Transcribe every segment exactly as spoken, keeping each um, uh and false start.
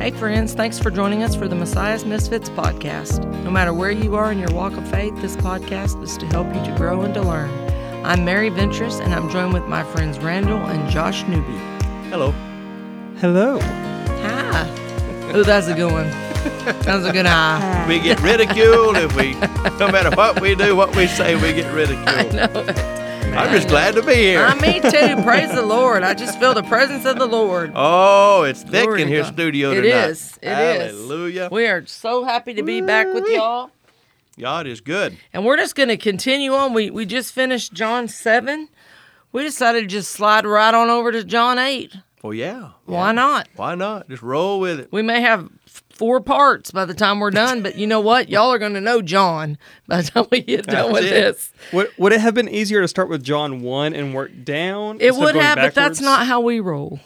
Hey friends, thanks for joining us for the Messiah's Misfits podcast. No matter where you are in your walk of faith, this podcast is to help you to grow and to learn. I'm Mary Ventress, and I'm joined with my friends Randall and Josh Newby. Hello. Hello. Hi. Oh, that's a good one. That's a good eye. We get ridiculed if we, no matter what we do, what we say, we get ridiculed. I know it. I'm just glad to be here. I, me too. Praise the Lord. I just feel the presence of the Lord. Oh, it's thick Glory in to here God. studio It tonight. is. It is. Hallelujah. We are so happy to be back with y'all. God is good. And we're just going to continue on. We we just finished John seven. We decided to just slide right on over to John eight. Well, yeah. Why yeah. not? Why not? Just roll with it. We may have f- four parts by the time we're done, but you know what? Y'all are going to know John by the time we get done That's with it. this. Would, would it have been easier to start with John one and work down? It instead of would going have, but that's backwards? not how we roll.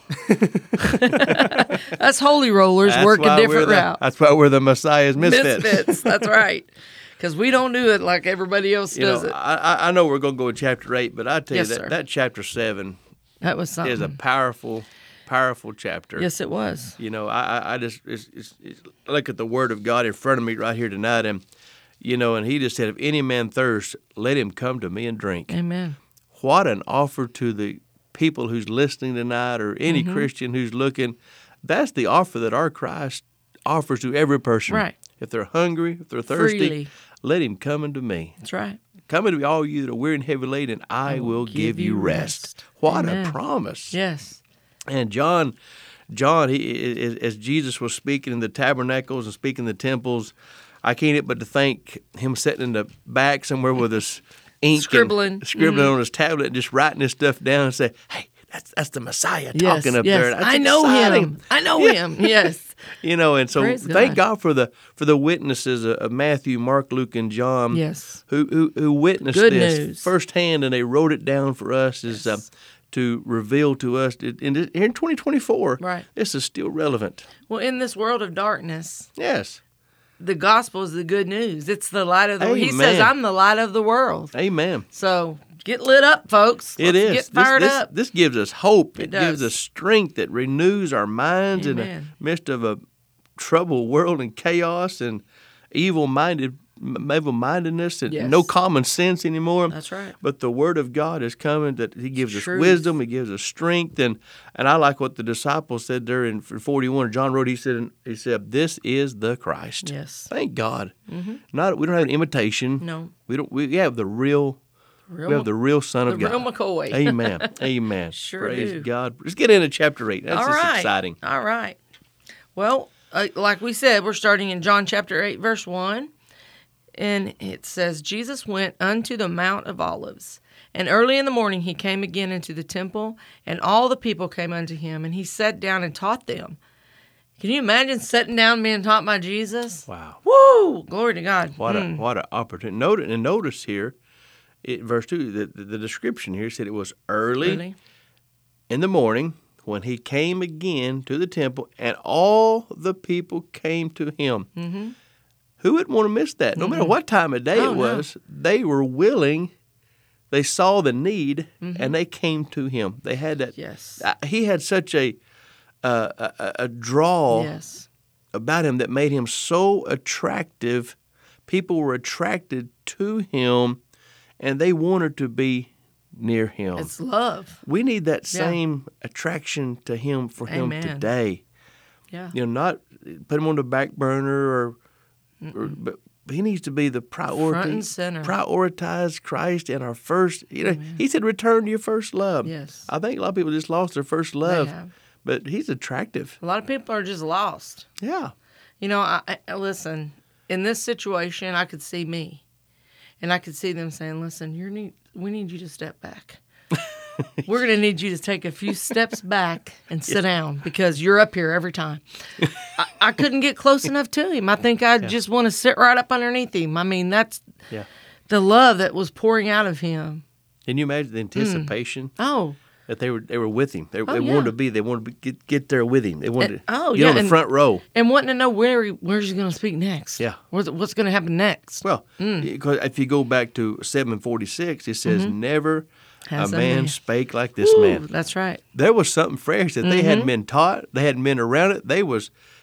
That's holy rollers That's work a why we're different the, route. That's why we're the Messiah's misfits. Misfits. That's right. Because we don't do it like everybody else You does know, it. I, I- I know we're going to go in chapter eight, but I tell Yes, you that sir. that chapter seven That was something. is a powerful, powerful chapter. Yes, it was. You know, I, I, I just it's, it's, it's, I look at the Word of God in front of me right here tonight, and you know, and He just said, "If any man thirst, let him come to me and drink." Amen. What an offer to the people who's listening tonight, or any Mm-hmm. Christian who's looking. That's the offer that our Christ offers to every person. Right. If they're hungry, if they're thirsty, Freely. let him come unto me. That's right. Come unto me, all you that are weary and heavy laden, and I, will give, you rest. rest. What Amen. a promise! Yes. And John, John, he as- as Jesus was speaking in the tabernacles and speaking in the temples, I can't help but to think him sitting in the back somewhere with his ink Scribbling. and scribbling Mhm. on his tablet and just writing this stuff down and say, "Hey, that's that's the Messiah Yes. talking up yes. there." That's I know exciting. him. I know Yeah. him. Yes. You know, and so Praise thank God. God for the for the witnesses of of Matthew, Mark, Luke, and John. Yes. Who who, who witnessed Good this news. firsthand, and they wrote it down for us as uh, to reveal to us. In, in, in twenty twenty-four, Right. this is still relevant. Well, in this world of darkness, Yes. the gospel is the good news. It's the light of the world. He Amen. says, I'm the light of the world. Amen. So get lit up, folks. It Let's is. Get This- fired this, up. This gives us hope. It It, gives does. us strength. It renews our minds in the Amen. midst of a troubled world and chaos and evil-minded, evil-mindedness and Yes. no common sense anymore. That's right. But the Word of God is coming. That He gives us Truth. wisdom. He gives us strength. And and I like what the disciples said there in forty-one. John wrote. He said. He said, "This is the Christ." Yes. Thank God. Not we don't have an imitation. No. We don't. We have the real. Real, We have the real Son the of God. real McCoy. Amen. Amen. Sure Praise do. God. Let's get into chapter eight. That's All just right. exciting. All right. Well, uh, like we said, we're starting in John chapter eight, verse one. And it says, Jesus went unto the Mount of Olives. And early in the morning he came again into the temple, and all the people came unto him, and he sat down and taught them. Can you imagine sitting down and being taught by Jesus? Wow. Woo! Glory to God. What Mm. a what an opportunity. Notice and notice here, it, verse two. The, the, the description here said it was early, Really? in the morning when he came again to the temple, and all the people came to him. Mm-hmm. Who would want to miss that? No matter what time of day Oh, it no. was, they were willing. They saw the need, Mm-hmm. and they came to him. They had that. Yes. Uh, he had such a uh, a, a- a draw Yes. about him that made him so attractive. People were attracted to him, and they wanted to be near him. It's love. We need that Yeah. same attraction to him for him Amen. today. Yeah. You know, not put him on the back burner, or, or but he needs to be the priority. Front and center. Prioritize Christ in our first. You know, he said, "Return to your first love." Yes. I think a lot of people just lost their first love, have. but he's attractive. A lot of people are just lost. Yeah. You know, I, I listen, in this situation, I could see me. And I could see them saying, listen, you need, we need you to step back. We're going to need you to take a few steps back and sit down because you're up here every time. I, I couldn't get close enough to him. I think I just want to sit right up underneath him. I mean, that's Yeah. the love that was pouring out of him. Can you imagine the anticipation Oh, that they were they were with him? They, they yeah. wanted to be. They wanted to be, get get there with him. They wanted And- to oh, get yeah, on the and- front row. and wanting to know where he, where's he going to speak next. Yeah. What's, what's going to happen next? Well, because if you go back to seven forty six, it says, "Never Has a a man man. spake like this Ooh, man." that's right. There was something fresh that they hadn't been taught. They hadn't been around it. They was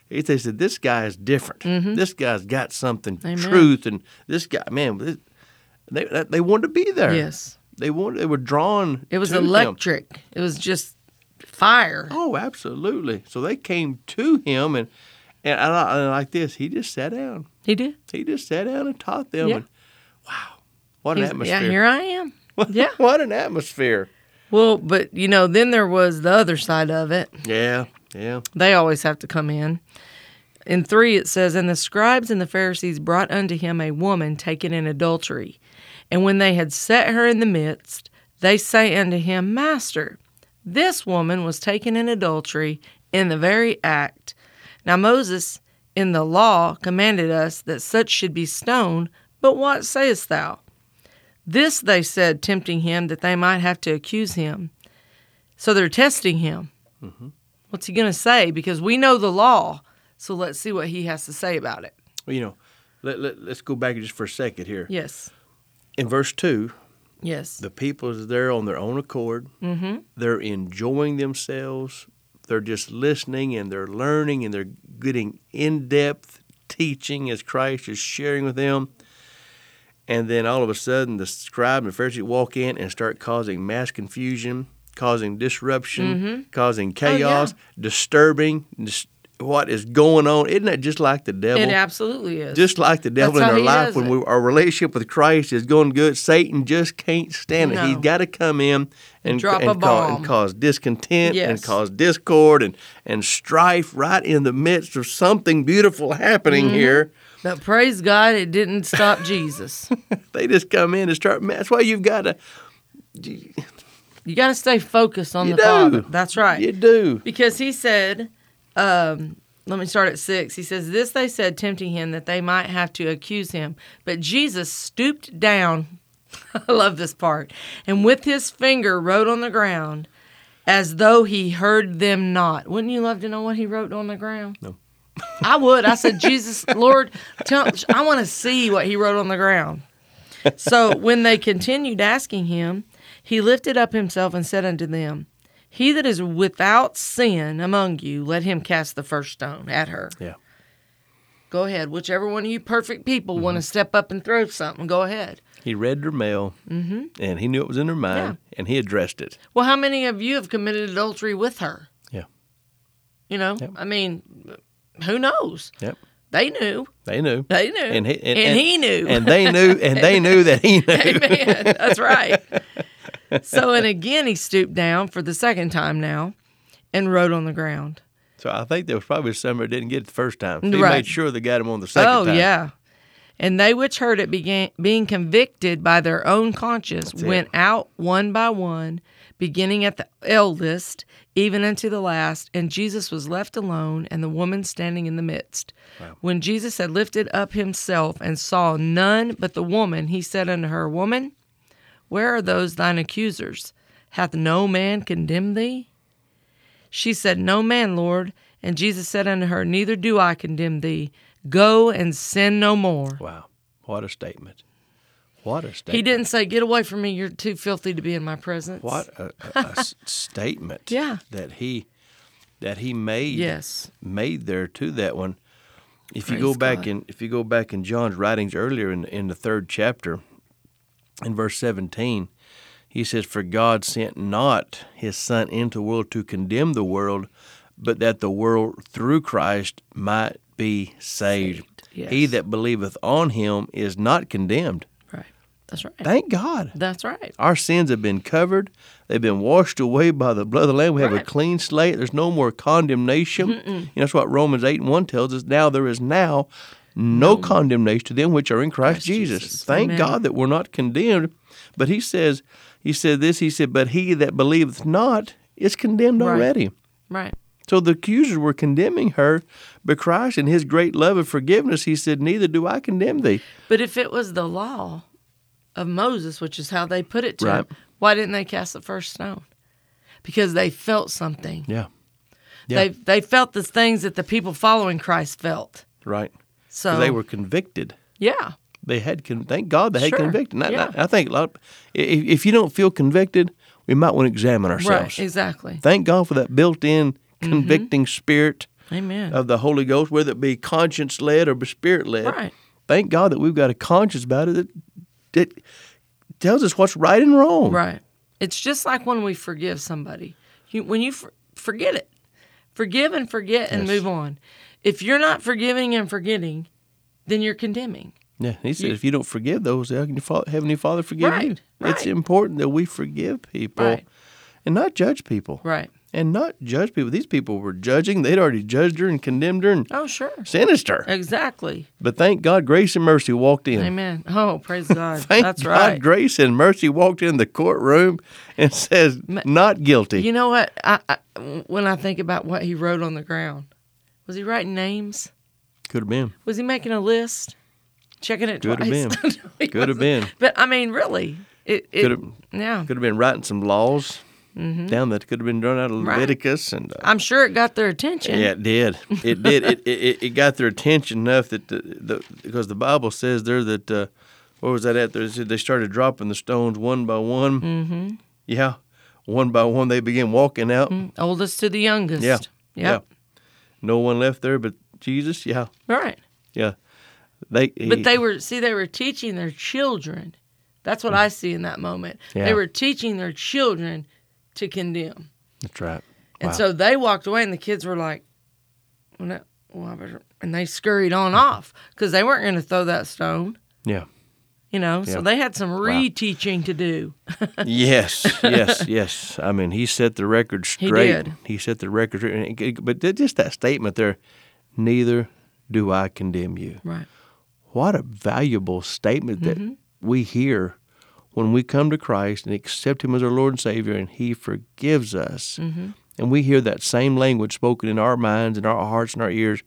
He- They said, this guy is different. This guy's got something, Amen. truth, and this guy, man, this- they they wanted to be there. Yes. They wanted. They were drawn. It was to him. electric. It was just fire. Oh, absolutely. So they came to him, and and I, I like this. He just sat down. He did. He just sat down and taught them. Yeah. And wow, what an He's- atmosphere! Yeah, here I am. Yeah. What an atmosphere! Well, but you know, then there was the other side of it. Yeah, yeah. They always have to come in. In three, it says, And the scribes and the Pharisees brought unto him a woman taken in adultery. And when they had set her in the midst, they say unto him, Master, this woman was taken in adultery in the very act. Now Moses in the law commanded us that such should be stoned, but what sayest thou? This they said, tempting him, that they might have to accuse him. So they're testing him. Mm-hmm. What's he going to say? Because we know the law, so let's see what he has to say about it. Well, you know, let, let, let's go back just for a second here. Yes. In verse two, Yes. the people is there on their own accord. Mm-hmm. They're enjoying themselves. They're just listening and they're learning and they're getting in-depth teaching as Christ is sharing with them. And then all of a sudden, the scribe and the Pharisee walk in and start causing mass confusion, causing disruption, Mm-hmm. causing chaos, disturbing dis- what is going on. Isn't that just like the devil? It absolutely is. Just like the devil That's in how our he life, does when it. we, our relationship with Christ is going good, Satan just can't stand it. No. He's got to come in and, Drop and, a ca- bomb. and cause discontent and Yes. cause discord and, and strife right in the midst of something beautiful happening Mm-hmm. here. But praise God, it didn't stop Jesus. They just come in and start. That's why you've got to. You got to stay focused on You the Father. do. That's right. You do. Because he said, um, let me start at six. He says, This they said, tempting him, that they might have to accuse him. But Jesus stooped down, I love this part, and with his finger wrote on the ground, as though he heard them not. Wouldn't you love to know what he wrote on the ground? No. I would. I said, Jesus, Lord, tell, I want to see what he wrote on the ground. So when they continued asking him, he lifted up himself and said unto them, He that is without sin among you, let him cast the first stone at her. Yeah. Go ahead. Whichever one of you perfect people want to step up and throw something, go ahead. He read their mail, mm-hmm. and he knew it was in their mind, and he addressed it. Well, how many of you have committed adultery with her? Yeah. You know, Yep. I mean, who knows? Yep. They knew. They knew. They knew. And he, and, And he knew. And they knew, and they knew that he knew. Amen. That's right. So, and again, he stooped down for the second time now and wrote on the ground. So I think there was probably some that didn't get it the first time. So he Right. made sure they got him on the second Oh, time. yeah. And they which heard it began being convicted by their own conscience That's it. went out one by one, beginning at the eldest, even unto the last. And Jesus was left alone, and the woman standing in the midst. Wow. When Jesus had lifted up himself and saw none but the woman, he said unto her, Woman, where are those thine accusers? Hath no man condemned thee? She said, No man, Lord. And Jesus said unto her, Neither do I condemn thee. Go and sin no more. Wow. What a statement. What a statement. He didn't say, Get away from me. You're too filthy to be in my presence. What a, a, a s- statement. Yeah. That he that he made Yes. made there to that one. If you Praise go back God. in if you go back in John's writings earlier in in the third chapter, in verse seventeen, he says, For God sent not his Son into the world to condemn the world, but that the world through Christ might be saved. Saved, yes. He that believeth on him is not condemned. Right. That's right. Thank God. That's right. Our sins have been covered. They've been washed away by the blood of the Lamb. We have a Right. clean slate. There's no more condemnation. You know, that's what Romans eight and one tells us. Now there is now no condemnation to them which are in Christ, Christ Jesus. Jesus. Thank Amen. God that we're not condemned. But he says, he said this, he said, but he that believeth not is condemned Right. already. Right. So the accusers were condemning her, but Christ in his great love and forgiveness, he said, neither do I condemn thee. But if it was the law of Moses, which is how they put it to Right. him, why didn't they cast the first stone? Because they felt something. Yeah. Yeah. They they felt the things that the people following Christ felt. Right. So 'Cause they were convicted. yeah. They had, con- thank God they had Sure, convicted. And I, yeah. I think a lot. Of, if, if you don't feel convicted, we might want to examine ourselves. Right. Exactly. Thank God for that built-in convicting spirit Amen. of the Holy Ghost, whether it be conscience-led or spirit-led. Right. Thank God that we've got a conscience about it that, that tells us what's right and wrong. Right. It's just like when we forgive somebody. You, when you for, forget it, forgive and forget and Yes. move on. If you're not forgiving and forgetting, then you're condemning. Yeah, he said, You- if you don't forgive those, how can your fa- Heavenly Father forgive Right, you? It's right. important that we forgive people Right. and not judge people. Right. And not judge people. These people were judging. They'd already judged her and condemned her and Oh, sure. sentenced her. Exactly. But thank God, grace and mercy walked in. Amen. Oh, praise God. Thank That's God, right. grace and mercy walked in the courtroom and says, not guilty. You know what? I, I, when I think about what he wrote on the ground, was he writing names? Could have been. Was he making a list? Checking it Could have twice? been. No, he Could have wasn't. been. But, I mean, really. It, it, Could have. yeah. Could have been writing some laws down that could have been drawn out of Mm-hmm. Right. Leviticus and. Uh, I'm sure it got their attention. Yeah, it did. It did. It, it it got their attention enough that the, the because the Bible says there that uh, what was that at? There it said they started dropping the stones one by one. Mm-hmm. Yeah, one by one they began walking out. Oldest to the youngest. Yeah, Yep. yeah. No one left there but Jesus. Yeah, Right. yeah. They But they were, see, they were teaching their children. That's what I see in that moment. Yeah. They were teaching their children to condemn. That's right. And Wow. so they walked away, and the kids were like, well, no, well, I better, and they scurried on off because they weren't going to throw that stone, Yeah. you know. So Yeah. they had some reteaching to do. Yes, yes, yes. I mean, he set the record He straight. did. He set the record straight. But just that statement there, neither do I condemn you. Right. What a valuable statement that Mm-hmm. we hear when we come to Christ and accept Him as our Lord and Savior, and He forgives us. Mm-hmm. And we hear that same language spoken in our minds and our hearts and our ears.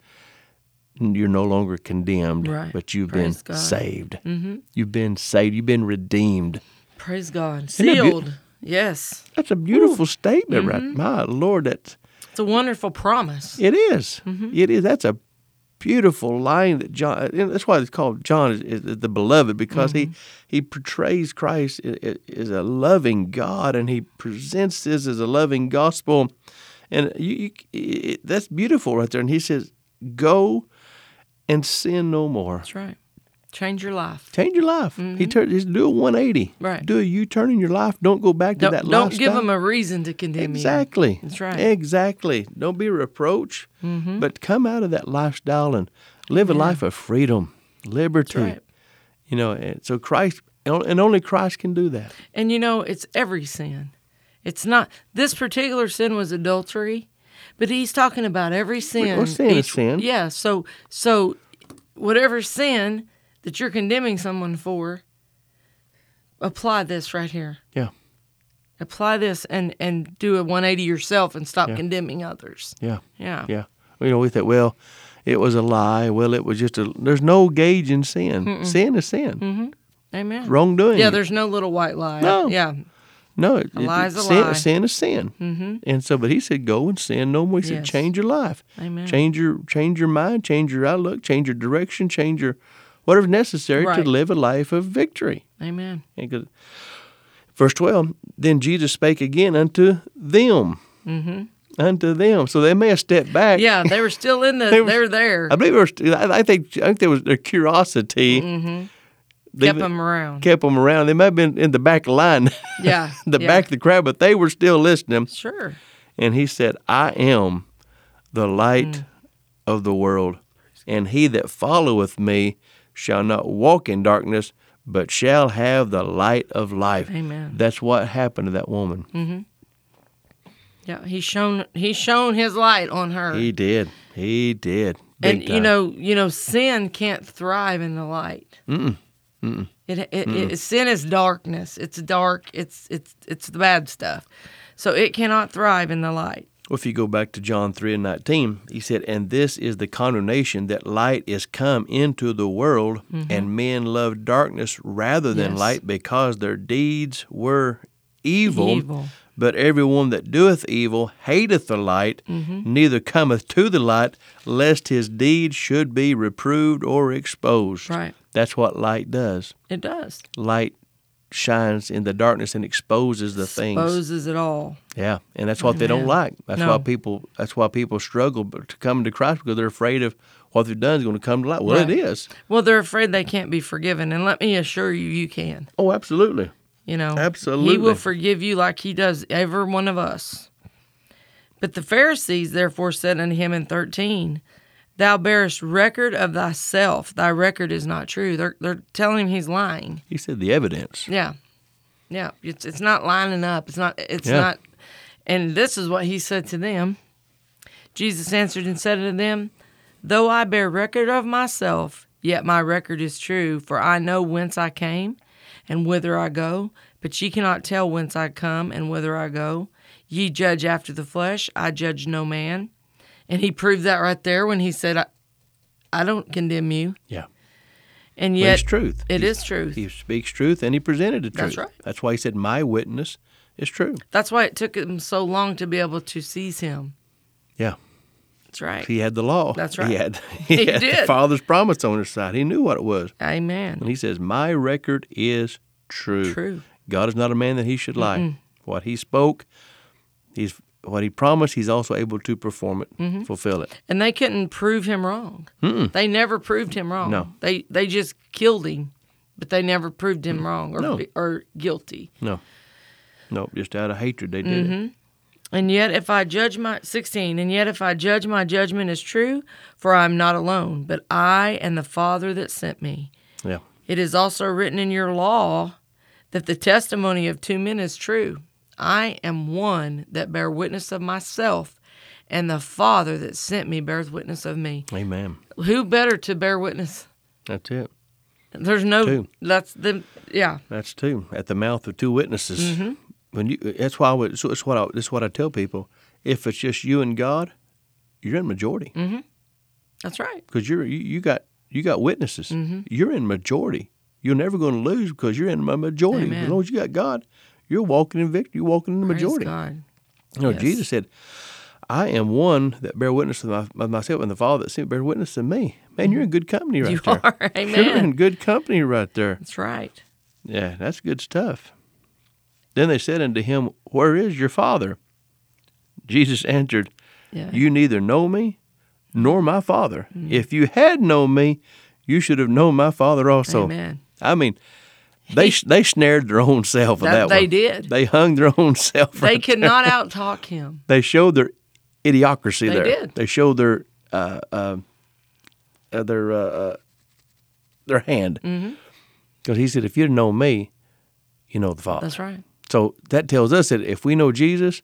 You're no longer condemned, Right. but you've Praise been God. saved. Mm-hmm. You've been saved. You've been redeemed. Praise God. Isn't that beau- Sealed. Yes. That's a beautiful statement, right? Mm-hmm. My Lord, that's It's a wonderful promise. it is. Mm-hmm. It is. That's a beautiful line that John. And that's why it's called John is, is the beloved, because Mm-hmm. he he portrays Christ i- i- as a loving God, and he presents this as a loving gospel, and you, you it, that's beautiful right there. And he says, "Go and sin no more. That's right. Change your life. Change your life." He turns. He's do a one eighty. Right. Do a U turn in your life. Don't go back to Don't, that don't lifestyle. give them a reason to condemn Exactly. you. That's right. Exactly. Don't be a reproach, Mm-hmm. but come out of that lifestyle and live a life of freedom, liberty. That's right. You know, and so Christ, and only Christ can do that. And you know, it's every sin. It's not, this particular sin was adultery, but he's talking about every sin. Well, sin is sin. Yeah, so so whatever sin that you're condemning someone for, apply this right here. Yeah. Apply this and, and do a one eighty yourself and stop Yeah. condemning others. Yeah. Yeah. Yeah. You know, we think, well, it was a lie. Well, it was just a, there's no gauge in sin. Sin is sin. Mm-hmm. Amen. Wrongdoing. Yeah, there's no little white lie. No. Yeah. No, it, A it- lie's a sin, lie. sin is sin. Mm-hmm. And so, but he said, go and sin no more. He said, Yes. change your life. Amen. Change your change your mind, change your outlook, change your direction, change your whatever's necessary Right. to live a life of victory. Amen. And 'cause- verse twelve, then Jesus spake again unto them. Mm-hmm. Unto them. So they may have stepped back. Yeah, they were still in the, They they were- are there. I believe it was, I I think I think there was their curiosity. Mm-hmm. They Kept them around. kept them around. They might have been in the back of the line, Yeah. the yeah. back of the crowd, but they were still listening. Sure. And he said, I am the light Mm. of the world, and he that followeth me shall not walk in darkness, but shall have the light of life. Amen. That's what happened to that woman. Mm-hmm. Yeah, he's shown he's shown his light on her. He did. He did. Big and you time. know, you know, sin can't thrive in the light. Mm-mm. Mm-mm. It, it, it sin is darkness. It's dark. It's it's it's the bad stuff. So it cannot thrive in the light. Well, if you go back to John three and nineteen, he said, and this is the condemnation, that light is come into the world, and men love darkness rather than Yes. light, because their deeds were evil. Evil. But everyone that doeth evil hateth the light, neither cometh to the light, lest his deeds should be reproved or exposed. Right. That's what light does. It does. Light shines in the darkness and exposes the things. Exposes it all. Yeah, and that's what they don't Amen. like. That's No. why people. That's why people struggle to come to Christ because they're afraid of what they've done is going to come to light. Well, Right. it is. Well, they're afraid they can't be forgiven, and let me assure you, you can. Oh, absolutely. You know, Absolutely. He will forgive you like He does every one of us. But the Pharisees therefore said unto him in thirteen, Thou bearest record of thyself. Thy record is not true. They're they're telling him he's lying. He said the evidence. Yeah, yeah. It's it's not lining up. It's not. It's Yeah. not. And this is what he said to them. Jesus answered and said unto them, Though I bear record of myself, yet my record is true. For I know whence I came, and whither I go. But ye cannot tell whence I come and whither I go. Ye judge after the flesh. I judge no man. And he proved that right there when he said, I, I don't condemn you. Yeah. And Well, yet, it's truth. it He- is truth. He speaks truth, and he presented the truth. That's right. That's why he said, "My witness is true." That's why it took him so long to be able to seize him. Yeah. That's right. He had the law. That's right. He had, he He had the did. Father's promise on his side. He knew what it was. Amen. And he says, "My record is true." True. God is not a man that he should lie. What he spoke, he's what he promised, he's also able to perform it, Mm-hmm. fulfill it. And they couldn't prove him wrong. Mm-mm. They never proved him wrong. No. They they just killed him, but they never proved him wrong or No. or guilty. No. No, just out of hatred they did Mm-hmm. it. And yet if I judge my sixteen, and yet if I judge my judgment is true, for I am not alone, but I and the Father that sent me. Yeah. It is also written in your law that the testimony of two men is true. I am one that bear witness of myself, and the Father that sent me bears witness of me. Amen. Who better to bear witness? That's it. There's no. Two. That's the. Yeah. That's two. At the mouth of two witnesses. Mm-hmm. When you, that's why I would, so it's what I, that's what I tell people. If it's just you and God, you're in majority Mm-hmm. That's right. because you're you, you got you got witnesses. Mm-hmm. You're in majority. You're never going to lose because you're in a majority. Amen. As long as you got God, you're walking in victory. You're walking in the Praise majority. God. You know, Yes. Jesus said, "I am one that bear witness of, my, of myself, and the Father that sent me bear witness of me." Man, you're in good company right You there. are. You're in Amen. good company right there. That's right. Yeah, that's good stuff. Then they said unto him, "Where is your Father?" Jesus answered, Yeah. "You neither know me nor my Father. Mm. If you had known me, you should have known my Father also." Amen. I mean, they they snared their own self with That that, they one. did. They hung their own self. They right could there. not outtalk him. They showed their idiocracy They there. did. They showed their uh, uh, uh, their uh, uh, their hand. Because Mm-hmm. he said, "If you'd known me, you know the Father." That's right. So that tells us that if we know Jesus,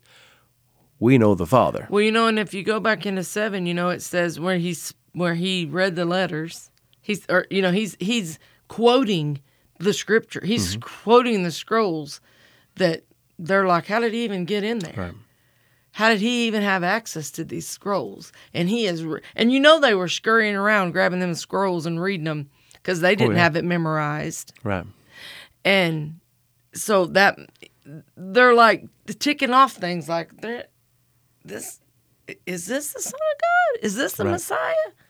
we know the Father. Well, you know, and if you go back into seven, you know, it says where he's where he read the letters. He's or you know he's he's quoting the scripture. He's quoting the scrolls that they're like, how did he even get in there? Right. How did he even have access to these scrolls? And he is, re- and you know, they were scurrying around grabbing them scrolls and reading them because they didn't yeah. have it memorized. Right. And so that they're like ticking off things like, they're, this is this the Son of God? Is this the Right. Messiah?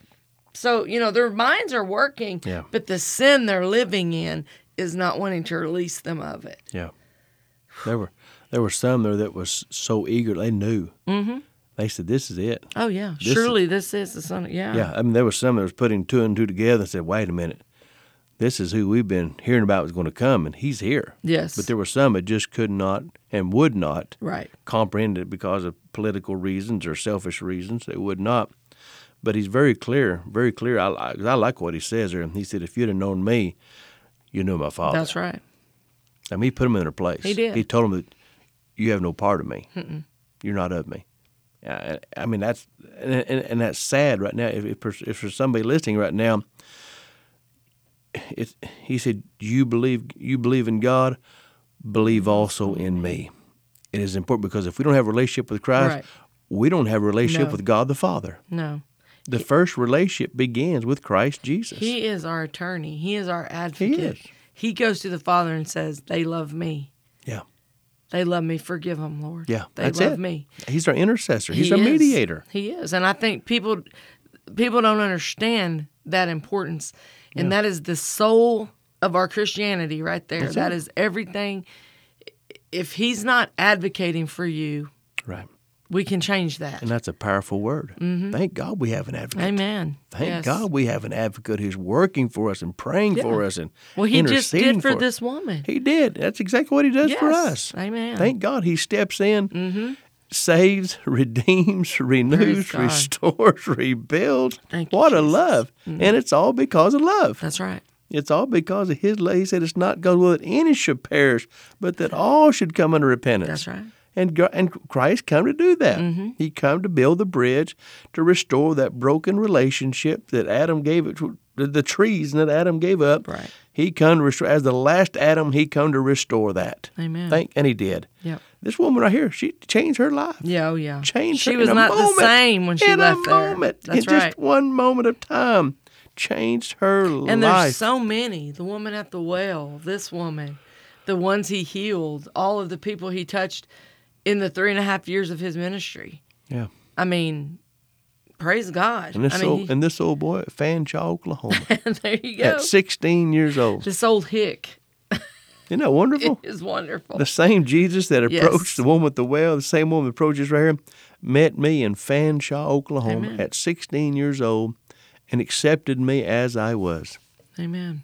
So, you know, their minds are working, Yeah. but the sin they're living in is not wanting to release them of it. Yeah. There were there were some there that was so eager they knew. Mm-hmm. They said, "This is it." Oh, yeah. This Surely this is the Son of, yeah. Yeah. I mean, there was some that was putting two and two together and said, "Wait a minute, this is who we've been hearing about was going to come, and he's here." Yes. But there were some that just could not and would not Right. comprehend it because of political reasons or selfish reasons. They would not. But he's very clear, very clear. I, I, I like what he says there. He said, "If you'd have known me, you knew my Father." That's right. I mean, he put them in their place. He did. He told them that you have no part of me. Mm-mm. You're not of me. I, I mean, that's and, and, and that's sad right now. If, if, there's- if there's somebody listening right now, it's, he said, "You believe, you believe in God, believe also in me." It is important because if we don't have a relationship with Christ, Right. we don't have a relationship No. with God the Father. No. The first relationship begins with Christ Jesus. He is our attorney. He is our advocate. is. He goes to the Father and says, they love me. yeah, They love me. Forgive them, Lord. yeah, They that's love it. me. He's our intercessor. He's He our is. mediator. He is. And I think people people don't understand that importance. And that is the sole of our Christianity right there. That's That it. is everything. If he's not advocating for you, Right. we can change that. And that's a powerful word. Mm-hmm. Thank God we have an advocate. Amen. Thank Yes. God we have an advocate who's working for us and praying Yeah. for us and Well, he just interceding did for us. this woman. He did. That's exactly what he does for Yes. us. Amen. Thank God he steps in, Mm-hmm. saves, redeems, renews, Praise God. restores, rebuilds. Thank you, What a Jesus. love. Mhm. And it's all because of love. That's right. It's all because of his love. He said it's not God will that any should perish, but that all should come unto repentance. That's right. And God, and Christ come to do that. Mm-hmm. He come to build the bridge to restore that broken relationship that Adam gave it to, the, the treason that Adam gave up. Right. He come to restore as the last Adam. He come to restore that. Amen. Thank, and he did. Yep. This woman right here, she changed her life. Yeah, oh yeah. Changed She her was in a not moment, the same when she in left a there. moment, That's in right. just one moment of time, changed her And life. there's so many. The woman at the well, this woman, the ones he healed, all of the people he touched in the three and a half years of his ministry. Yeah. I mean, praise God. And this I mean, old and this old boy at Fanshawe, Oklahoma, he, there you go. at sixteen years old. This old hick Isn't that wonderful? is wonderful. The same Jesus that Yes. approached the woman at the well, the same woman that approaches right here, met me in Fanshawe, Oklahoma, Amen. at sixteen years old, and accepted me as I was. Amen.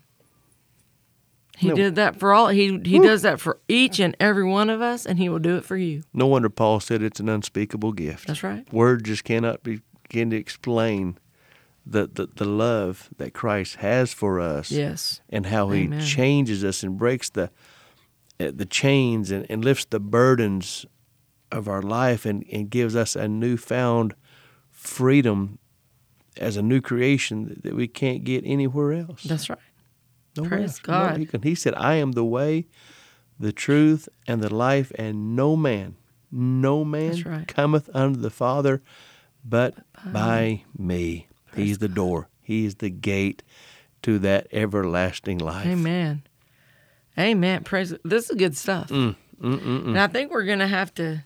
He No. did that for all. He he Woo. does that for each and every one of us, and he will do it for you. No wonder Paul said it's an unspeakable gift. That's right. Words just cannot begin to explain the, the, the love that Christ has for us. Yes. And how he Amen. changes us and breaks the uh, the chains and, and lifts the burdens of our life and, and gives us a newfound freedom as a new creation that, that we can't get anywhere else. That's right. Nowhere praise else. God. No, he, can, he said, I am the way, the truth, and the life, and no man, no man That's right. cometh unto the Father but by me. He's the door. He's the gate to that everlasting life. Amen. Amen. Praise. This is good stuff. Mm, mm, mm, mm. And I think we're going to have to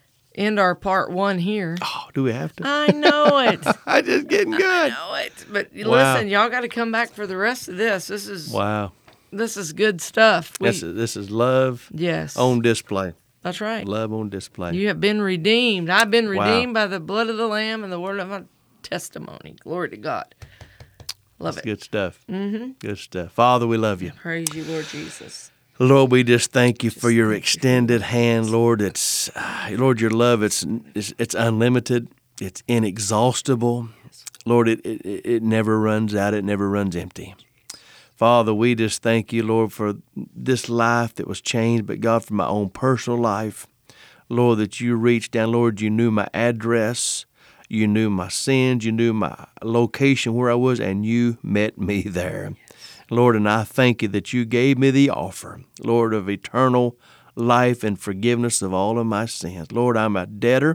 end our part one here. Oh, do we have to? I know it. I just getting I good. know it. But Wow. listen, y'all got to come back for the rest of this. This is Wow. this is good stuff. We, This is, this is love yes. on display. That's right. Love on display. You have been redeemed. I've been Wow. redeemed by the blood of the Lamb and the word of my testimony. Glory to God. Love That's it. good stuff. Mm-hmm. Good stuff. Father, we love you. Praise you, Lord Jesus. Lord, we just thank you for your thank you. extended hand, Lord. It's uh, Lord, your love. It's it's, it's unlimited. It's inexhaustible. Lord, it, it it never runs out. It never runs empty. Father, we just thank you, Lord, for this life that was changed, but God, for my own personal life, Lord, that you reached down, Lord, you knew my address, you knew my sins, you knew my location where I was, and you met me there. Lord, and I thank you that you gave me the offer, Lord, of eternal life and forgiveness of all of my sins. Lord, I'm a debtor.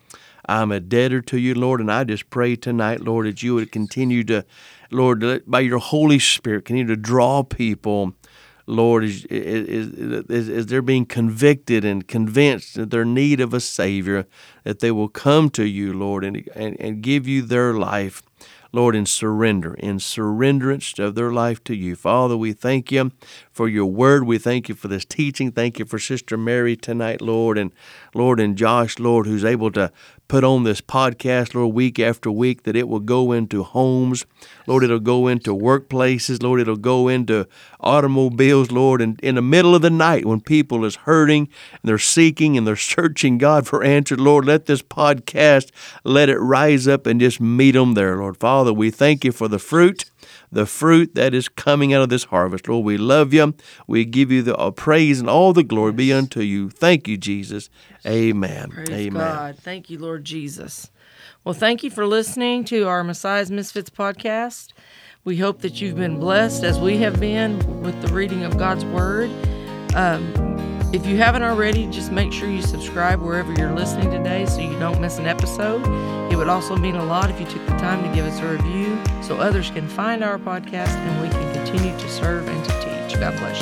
I'm a debtor to you, Lord, and I just pray tonight, Lord, that you would continue to, Lord, let- by your Holy Spirit, continue to draw people, Lord, as, as, as, as they're being convicted and convinced that they're in need of a Savior, that they will come to you, Lord, and, and, and give you their life, Lord, in surrender, in surrenderance of their life to you. Father, we thank you for your word. We thank you for this teaching. Thank you for Sister Mary tonight, Lord, and Lord, and Josh, Lord, who's able to put on this podcast, Lord, week after week, that it will go into homes. Lord, it'll go into workplaces. Lord, it'll go into automobiles, Lord, and in the middle of the night when people is hurting and they're seeking and they're searching God for answers, Lord, let this podcast, let it rise up and just meet them there, Lord. Father, we thank you for the fruit, the fruit that is coming out of this harvest. Lord, we love you. We give you the uh, praise and all the glory be unto you. Thank you, Jesus. Amen. Praise Amen. God. Thank you, Lord Jesus. Well, thank you for listening to our Messiah's Misfits podcast. We hope that you've been blessed as we have been with the reading of God's Word. Um, if you haven't already, just make sure you subscribe wherever you're listening today so you don't miss an episode. It would also mean a lot if you took the time to give us a review so others can find our podcast and we can continue to serve and to teach. God bless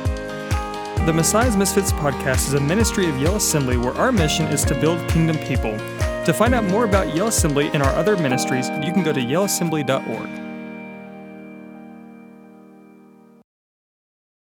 you. The Messiah's Misfits podcast is a ministry of Yale Assembly where our mission is to build kingdom people. To find out more about Yale Assembly and our other ministries, you can go to yale assembly dot org.